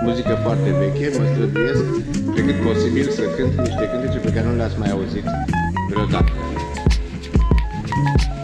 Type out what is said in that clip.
muzică foarte veche, mă străduiesc pe cât posibil să cânt niște cântece pe care nu le-ați mai auzit vreodată.